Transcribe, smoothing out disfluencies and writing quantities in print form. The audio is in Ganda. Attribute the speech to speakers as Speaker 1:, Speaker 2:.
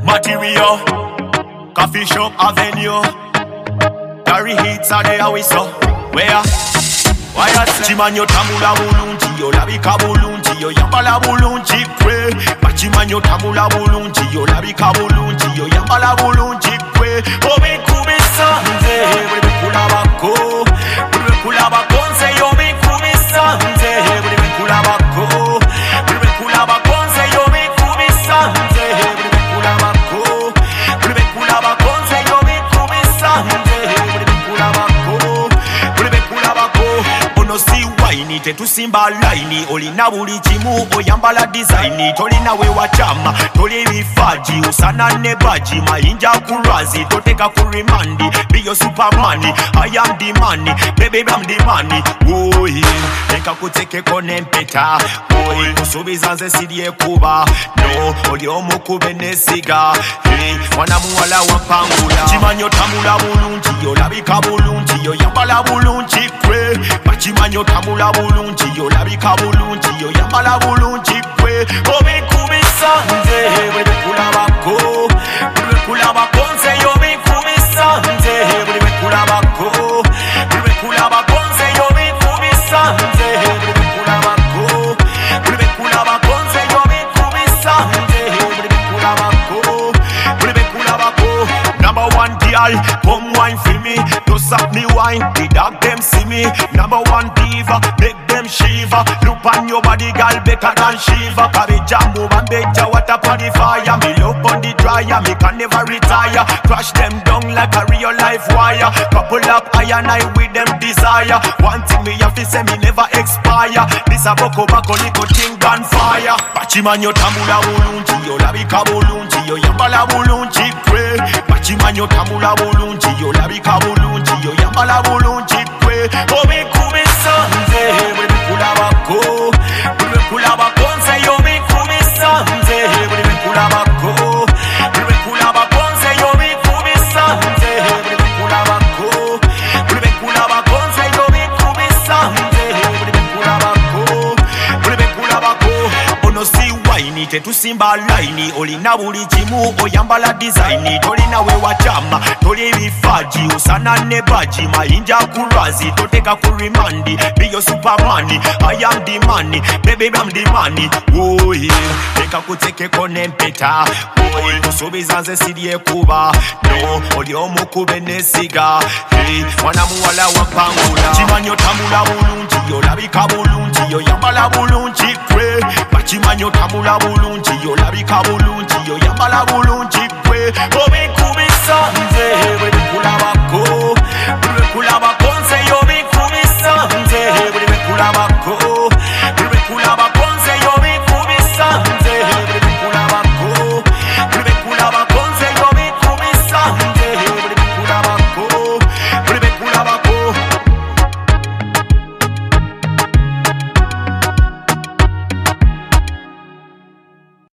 Speaker 1: Material, coffee shop avenue. Carry hits are there we saw. Where? Why I say Chimanyo tamula bulungi yo labika bulungi yo yambala bulungi kwe. Chimanyo tamula bulungi yo labika bulungi yo yambala bulungi kwe. Obi kubisa nze bwe kula bako. Bwe kula bako nze yo bi kubisa nze bwe kula bako. Bwe kula bako nze yo bi kubisa nze bwe kula bako. Bwe kula bako nze yo bi kubisa nze bwe kula bako. Bwe kula bako. Ono si wine tetusimba line olina buli kimu oyambala design tolina we wachama toli bifaji usana ne baji mayinja kulwazi toteka ku remand be your superman I am the man baby I'm the man oh yeah eka kuteke konempeta boy kusubiza nze sidie kuba no oli omukube nesiga hey mwana muwala wapangula chimanyo tamula bulungi yo labika bulungi yo yambala bulungi kwe chimanyo tamula bulungi yo labika bulungi yo yambala bulungi kwe obi kubisa nze bwe kula bako bwe kula bako nze yo bi kubisa nze bwe kula bako bwe kula bako nze yo bi kubisa nze bwe kula bako bwe kula bako nze yo bi kubisa nze bwe kula bako bwe kula bako. Number one girl, come wine for me. Toss up me wine, the dog them see me. Number one diva, make them shiver. Look on your body, girl, better than Shiva. Carry jambo and beja, what up on the fire. Me look on the dryer, me can never retire. Crush them down like a real life wire. Couple up I and I with them desire. One thing me have to say, me never expire. This a boko little thing gunfire. Pachimanyo tamula bulungi yo labika bulungi yo yambala bulungi kwe. Pachimanyo tamula bulungi yo labika bulungi yo yambala bulungi kwe. Obi kubisa nze bwe kula bako. Bwe kula bako nze yo bi kubisa nze bwe kula bako. Bwe kula bako nze yo bi kubisa nze bwe kula bako. Bwe kula bako nze yo bi kubisa nze bwe kula bako. Bwe kula bako. Ono si wine tetusimba line olina buli kimu oyambala design tolina we wachama toli bifaji usana ne baji mayinja kulwazi toteka ku remand be your superman I am the man baby I'm the man oh yeah eka kuteke konempeta boy kusubiza nze sidie kuba no oli omukube nesiga hey mwana muwala wapangula chimanyo tamula bulungi yo labika bulungi yo yambala bulungi kwe chimanyo tamula bulungi yo labika bulungi yo yambala bulungi kwe obi kubisa nze bwe kula bako